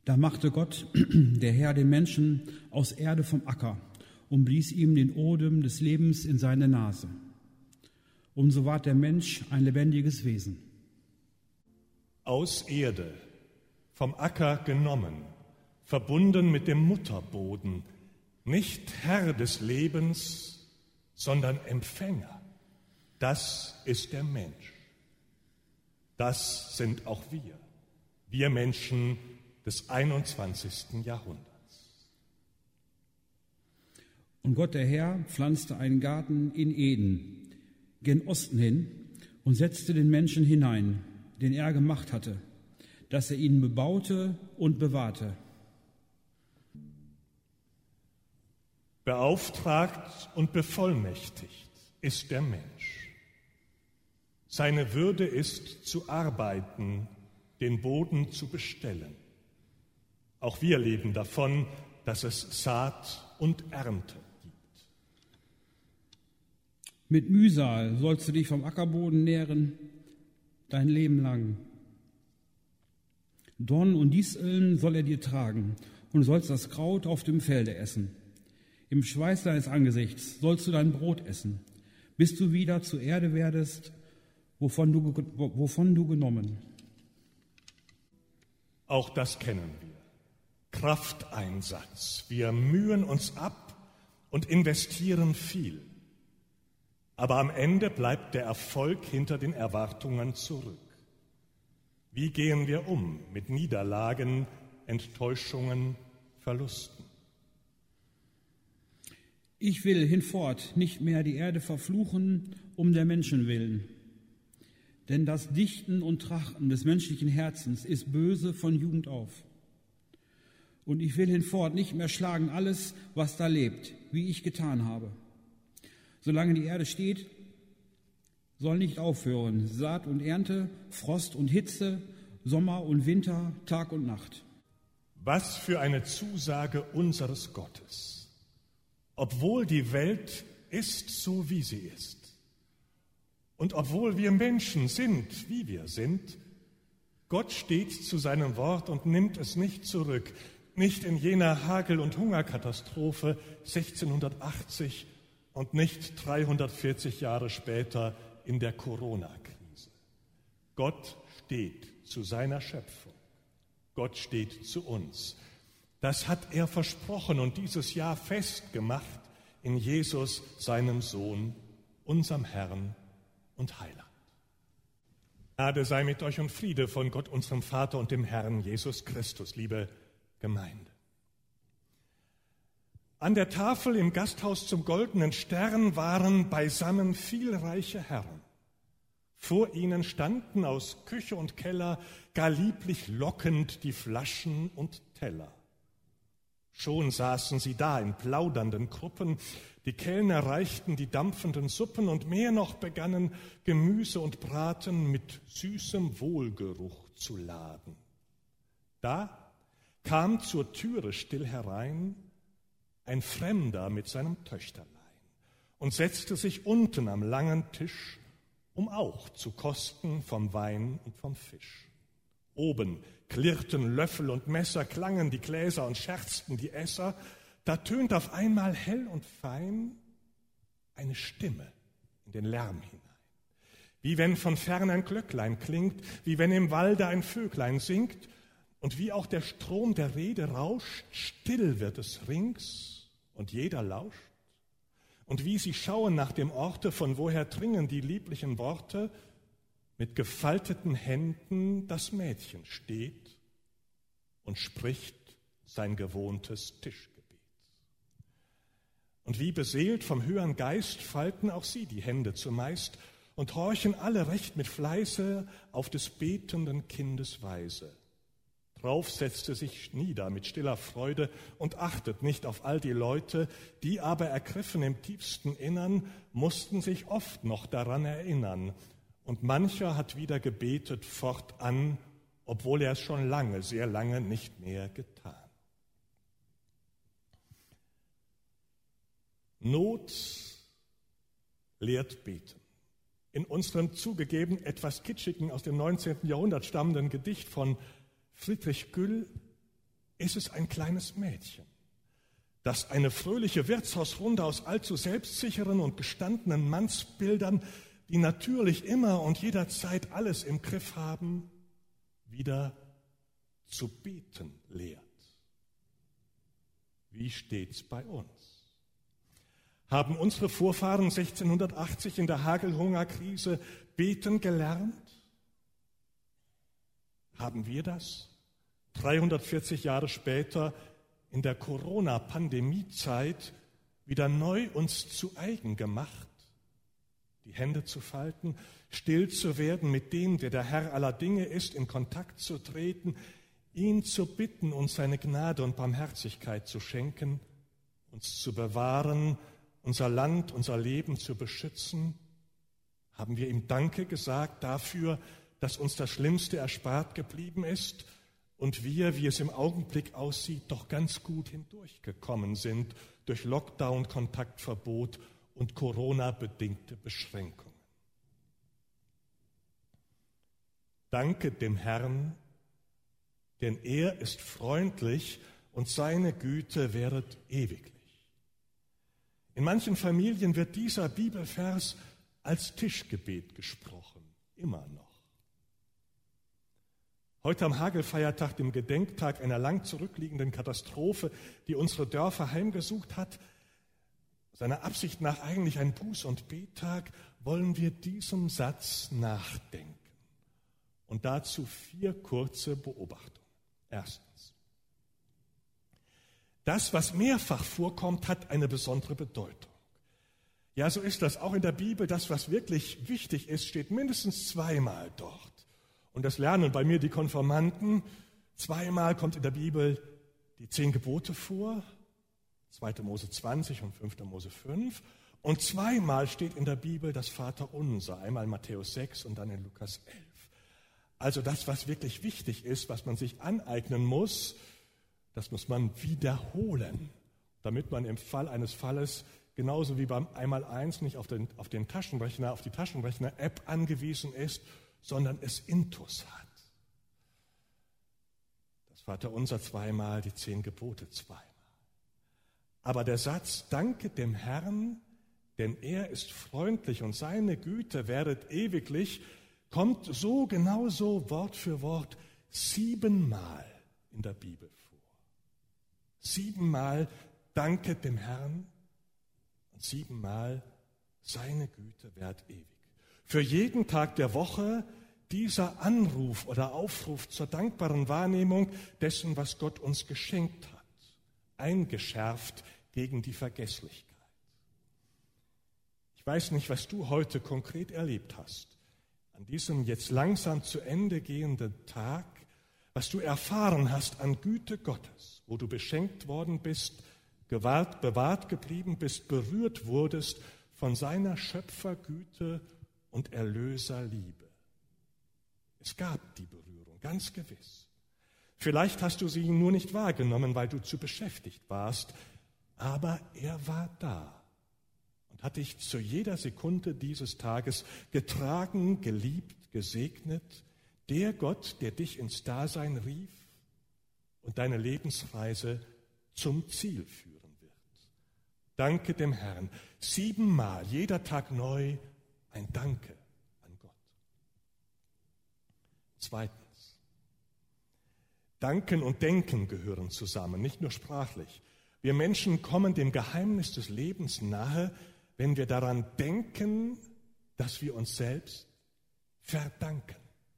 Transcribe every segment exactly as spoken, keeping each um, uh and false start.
Da machte Gott, der Herr, den Menschen aus Erde vom Acker und blies ihm den Odem des Lebens in seine Nase. Und so ward der Mensch ein lebendiges Wesen. Aus Erde, vom Acker genommen, verbunden mit dem Mutterboden, nicht Herr des Lebens, sondern Empfänger. Das ist der Mensch. Das sind auch wir, wir Menschen des einundzwanzigsten Jahrhunderts. Und Gott der Herr pflanzte einen Garten in Eden, gen Osten hin, und setzte den Menschen hinein, den er gemacht hatte, dass er ihn bebaute und bewahrte. Beauftragt und bevollmächtigt ist der Mensch. Seine Würde ist zu arbeiten, den Boden zu bestellen. Auch wir leben davon, dass es Saat und Ernte gibt. Mit Mühsal sollst du dich vom Ackerboden nähren, dein Leben lang. Dornen und Disteln soll er dir tragen, und du sollst das Kraut auf dem Felde essen. Im Schweiß deines Angesichts sollst du dein Brot essen, bis du wieder zur Erde werdest, wovon du, wovon du genommen. Auch das kennen wir. Krafteinsatz. Wir mühen uns ab und investieren viel. Aber am Ende bleibt der Erfolg hinter den Erwartungen zurück. Wie gehen wir um mit Niederlagen, Enttäuschungen, Verlusten? Ich will hinfort nicht mehr die Erde verfluchen um der Menschen willen. Denn das Dichten und Trachten des menschlichen Herzens ist böse von Jugend auf. Und ich will hinfort nicht mehr schlagen alles, was da lebt, wie ich getan habe. Solange die Erde steht, soll nicht aufhören Saat und Ernte, Frost und Hitze, Sommer und Winter, Tag und Nacht. Was für eine Zusage unseres Gottes. Obwohl die Welt ist so, wie sie ist, und obwohl wir Menschen sind, wie wir sind, Gott steht zu seinem Wort und nimmt es nicht zurück. Nicht in jener Hagel- und Hungerkatastrophe sechzehnhundertachtzig und nicht dreihundertvierzig Jahre später in der Corona-Krise. Gott steht zu seiner Schöpfung. Gott steht zu uns. Das hat er versprochen und dieses Jahr festgemacht in Jesus, seinem Sohn, unserem Herrn und Heiland. Gnade sei mit euch und Friede von Gott, unserem Vater und dem Herrn Jesus Christus, liebe Gemeinde. An der Tafel im Gasthaus zum Goldenen Stern waren beisammen viel reiche Herren. Vor ihnen standen aus Küche und Keller gar lieblich lockend die Flaschen und Teller. Schon saßen sie da in plaudernden Gruppen, die Kellner reichten die dampfenden Suppen und mehr noch begannen Gemüse und Braten mit süßem Wohlgeruch zu laden. Da kam zur Türe still herein ein Fremder mit seinem Töchterlein und setzte sich unten am langen Tisch, um auch zu kosten vom Wein und vom Fisch. Oben klirrten Löffel und Messer, klangen die Gläser und scherzten die Esser. Da tönt auf einmal hell und fein eine Stimme in den Lärm hinein. Wie wenn von fern ein Glöcklein klingt, wie wenn im Walde ein Vöglein singt, und wie auch der Strom der Rede rauscht, still wird es rings und jeder lauscht. Und wie sie schauen nach dem Orte, von woher dringen die lieblichen Worte, mit gefalteten Händen das Mädchen steht und spricht sein gewohntes Tischgebet. Und wie beseelt vom höheren Geist falten auch sie die Hände zumeist und horchen alle recht mit Fleiße auf des betenden Kindes Weise. Drauf setzte sich nieder mit stiller Freude und achtet nicht auf all die Leute, die aber ergriffen im tiefsten Innern, mussten sich oft noch daran erinnern. Und mancher hat wieder gebetet fortan, obwohl er es schon lange, sehr lange nicht mehr getan. Not lehrt beten. In unserem zugegeben etwas kitschigen, aus dem neunzehnten Jahrhundert stammenden Gedicht von Friedrich Güll ist es ein kleines Mädchen, das eine fröhliche Wirtshausrunde aus allzu selbstsicheren und gestandenen Mannsbildern, die natürlich immer und jederzeit alles im Griff haben, wieder zu beten lehrt. Wie steht's bei uns? Haben unsere Vorfahren sechzehnhundertachtzig in der Hagelhungerkrise beten gelernt? Haben wir das dreihundertvierzig Jahre später in der Corona-Pandemie-Zeit wieder neu uns zu eigen gemacht? Die Hände zu falten, still zu werden, mit dem, der der Herr aller Dinge ist, in Kontakt zu treten, ihn zu bitten, uns seine Gnade und Barmherzigkeit zu schenken, uns zu bewahren, unser Land, unser Leben zu beschützen? Haben wir ihm Danke gesagt dafür, dass uns das Schlimmste erspart geblieben ist und wir, wie es im Augenblick aussieht, doch ganz gut hindurchgekommen sind durch Lockdown, Kontaktverbot und Corona-bedingte Beschränkungen? Danke dem Herrn, denn er ist freundlich und seine Güte währet ewiglich. In manchen Familien wird dieser Bibelvers als Tischgebet gesprochen, immer noch. Heute am Hagelfeiertag, dem Gedenktag einer lang zurückliegenden Katastrophe, die unsere Dörfer heimgesucht hat, seiner Absicht nach eigentlich ein Buß- und Bettag, wollen wir diesem Satz nachdenken. Und dazu vier kurze Beobachtungen. Erstens. Das, was mehrfach vorkommt, hat eine besondere Bedeutung. Ja, so ist das auch in der Bibel. Das, was wirklich wichtig ist, steht mindestens zweimal dort. Und das lernen bei mir die Konfirmanden. Zweimal kommt in der Bibel die zehn Gebote vor, zweiter Mose zwanzig und fünfter Mose fünf. Und zweimal steht in der Bibel das Vaterunser, einmal in Matthäus sechs und dann in Lukas elf. Also das, was wirklich wichtig ist, was man sich aneignen muss, das muss man wiederholen, damit man im Fall eines Falles genauso wie beim Einmaleins nicht auf den, auf den Taschenrechner, auf die Taschenrechner-App angewiesen ist, sondern es intus hat. Das Vaterunser zweimal, die zehn Gebote zweimal. Aber der Satz, danke dem Herrn, denn er ist freundlich und seine Güte währet ewiglich, kommt so genauso Wort für Wort siebenmal in der Bibel vor. Siebenmal danke dem Herrn und siebenmal seine Güte währt ewig. Für jeden Tag der Woche dieser Anruf oder Aufruf zur dankbaren Wahrnehmung dessen, was Gott uns geschenkt hat, eingeschärft gegen die Vergesslichkeit. Ich weiß nicht, was du heute konkret erlebt hast, an diesem jetzt langsam zu Ende gehenden Tag, was du erfahren hast an Güte Gottes, wo du beschenkt worden bist, gewahrt, bewahrt geblieben bist, berührt wurdest von seiner Schöpfergüte und Erlöserliebe. Es gab die Berührung, ganz gewiss. Vielleicht hast du sie nur nicht wahrgenommen, weil du zu beschäftigt warst, aber er war da und hat dich zu jeder Sekunde dieses Tages getragen, geliebt, gesegnet. Der Gott, der dich ins Dasein rief und deine Lebensreise zum Ziel führen wird. Danke dem Herrn. Siebenmal, jeder Tag neu, ein Danke an Gott. Zweitens. Danken und Denken gehören zusammen, nicht nur sprachlich. Wir Menschen kommen dem Geheimnis des Lebens nahe, wenn wir daran denken, dass wir uns selbst verdanken.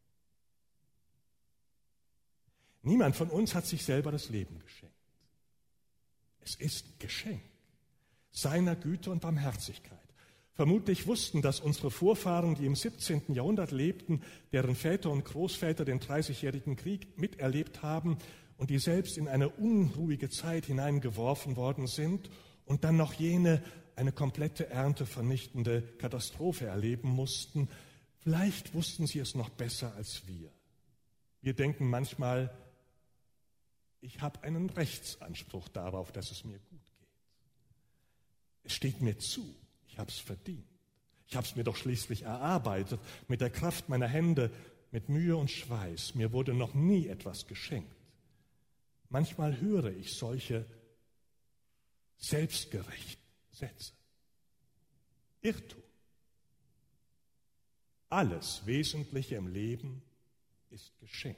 Niemand von uns hat sich selber das Leben geschenkt. Es ist Geschenk seiner Güte und Barmherzigkeit. Vermutlich wussten das unsere Vorfahren, die im siebzehnten Jahrhundert lebten, deren Väter und Großväter den Dreißigjährigen Krieg miterlebt haben und die selbst in eine unruhige Zeit hineingeworfen worden sind und dann noch jene eine komplette Ernte vernichtende Katastrophe erleben mussten. Vielleicht wussten sie es noch besser als wir. Wir denken manchmal, ich habe einen Rechtsanspruch darauf, dass es mir gut geht. Es steht mir zu, ich habe es verdient. Ich habe es mir doch schließlich erarbeitet, mit der Kraft meiner Hände, mit Mühe und Schweiß. Mir wurde noch nie etwas geschenkt. Manchmal höre ich solche selbstgerechten Sätze. Irrtum. Alles Wesentliche im Leben ist Geschenk.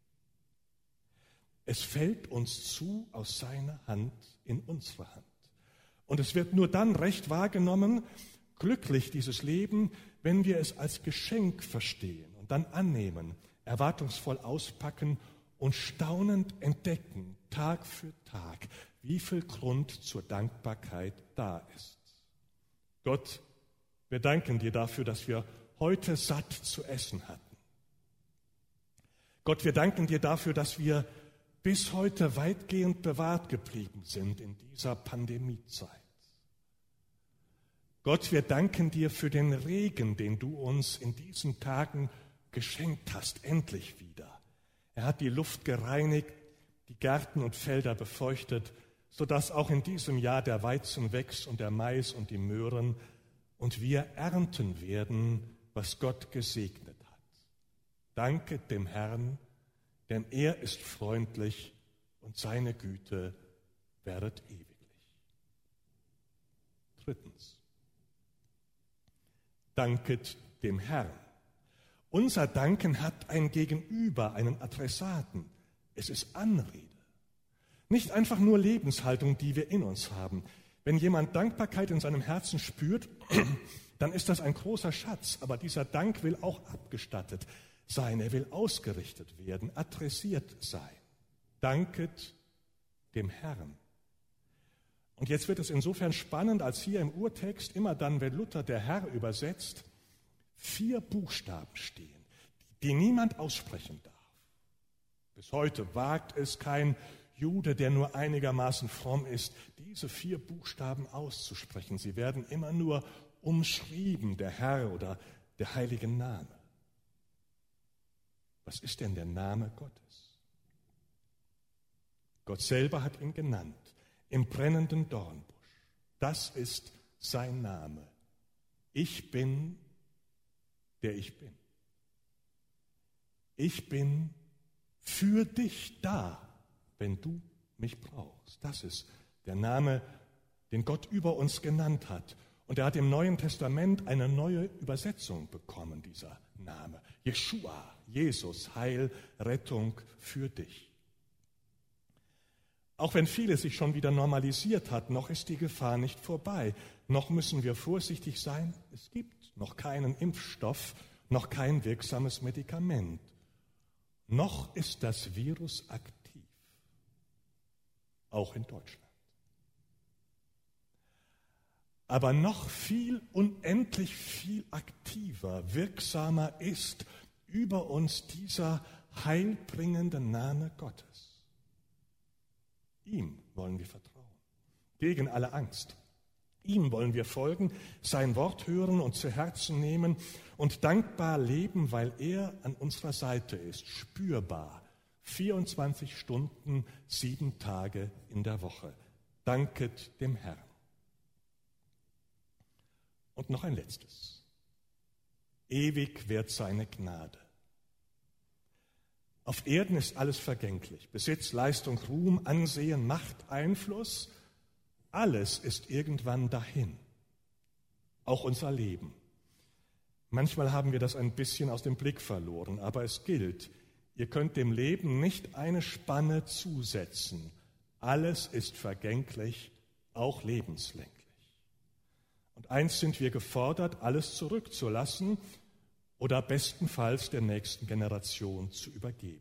Es fällt uns zu aus seiner Hand in unsere Hand. Und es wird nur dann recht wahrgenommen, glücklich dieses Leben, wenn wir es als Geschenk verstehen und dann annehmen, erwartungsvoll auspacken und staunend entdecken, Tag für Tag, wie viel Grund zur Dankbarkeit da ist. Gott, wir danken dir dafür, dass wir heute satt zu essen hatten. Gott, wir danken dir dafür, dass wir bis heute weitgehend bewahrt geblieben sind in dieser Pandemiezeit. Gott, wir danken dir für den Regen, den du uns in diesen Tagen geschenkt hast, endlich wieder. Er hat die Luft gereinigt, die Gärten und Felder befeuchtet, sodass auch in diesem Jahr der Weizen wächst und der Mais und die Möhren und wir ernten werden, was Gott gesegnet hat. Danke dem Herrn, denn er ist freundlich und seine Güte währet ewiglich. Drittens. Danket dem Herrn. Unser Danken hat ein Gegenüber, einen Adressaten. Es ist Anrede. Nicht einfach nur Lebenshaltung, die wir in uns haben. Wenn jemand Dankbarkeit in seinem Herzen spürt, dann ist das ein großer Schatz. Aber dieser Dank will auch abgestattet sein. Er will ausgerichtet werden, adressiert sein. Danket dem Herrn. Und jetzt wird es insofern spannend, als hier im Urtext immer dann, wenn Luther der Herr übersetzt, vier Buchstaben stehen, die niemand aussprechen darf. Bis heute wagt es kein Jude, der nur einigermaßen fromm ist, diese vier Buchstaben auszusprechen. Sie werden immer nur umschrieben, der Herr oder der heilige Name. Was ist denn der Name Gottes? Gott selber hat ihn genannt, im brennenden Dornbusch. Das ist sein Name. Ich bin, der ich bin. Ich bin für dich da, wenn du mich brauchst. Das ist der Name, den Gott über uns genannt hat. Und er hat im Neuen Testament eine neue Übersetzung bekommen, dieser Name. Jeschua, Jesus, Heil, Rettung für dich. Auch wenn vieles sich schon wieder normalisiert hat, noch ist die Gefahr nicht vorbei. Noch müssen wir vorsichtig sein. Es gibt noch keinen Impfstoff, noch kein wirksames Medikament. Noch ist das Virus aktiv, auch in Deutschland. Aber noch viel, unendlich viel aktiver, wirksamer ist über uns dieser heilbringende Name Gottes. Ihm wollen wir vertrauen, gegen alle Angst. Ihm wollen wir folgen, sein Wort hören und zu Herzen nehmen und dankbar leben, weil er an unserer Seite ist, spürbar, vierundzwanzig Stunden, sieben Tage in der Woche. Danket dem Herrn. Und noch ein letztes. Ewig währt seine Gnade. Auf Erden ist alles vergänglich. Besitz, Leistung, Ruhm, Ansehen, Macht, Einfluss. Alles ist irgendwann dahin. Auch unser Leben. Manchmal haben wir das ein bisschen aus dem Blick verloren, aber es gilt, ihr könnt dem Leben nicht eine Spanne zusetzen. Alles ist vergänglich, auch lebenslänglich. Und eins sind wir gefordert, alles zurückzulassen oder bestenfalls der nächsten Generation zu übergeben.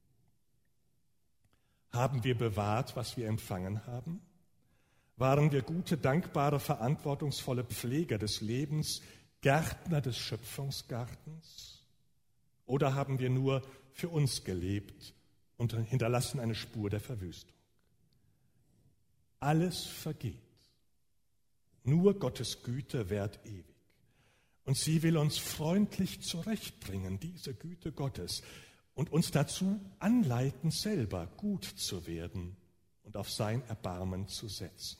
Haben wir bewahrt, was wir empfangen haben? Waren wir gute, dankbare, verantwortungsvolle Pfleger des Lebens, Gärtner des Schöpfungsgartens? Oder haben wir nur für uns gelebt und hinterlassen eine Spur der Verwüstung? Alles vergeht. Nur Gottes Güte währt ewig. Und sie will uns freundlich zurechtbringen, diese Güte Gottes, und uns dazu anleiten, selber gut zu werden und auf sein Erbarmen zu setzen.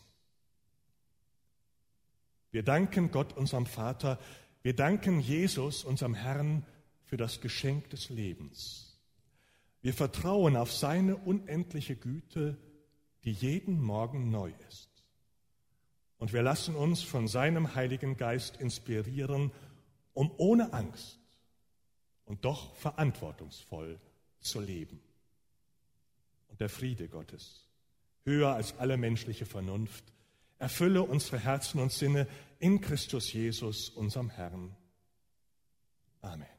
Wir danken Gott, unserem Vater, wir danken Jesus, unserem Herrn, für das Geschenk des Lebens. Wir vertrauen auf seine unendliche Güte, die jeden Morgen neu ist. Und wir lassen uns von seinem Heiligen Geist inspirieren, um ohne Angst und doch verantwortungsvoll zu leben. Und der Friede Gottes, höher als alle menschliche Vernunft, erfülle unsere Herzen und Sinne in Christus Jesus, unserem Herrn. Amen.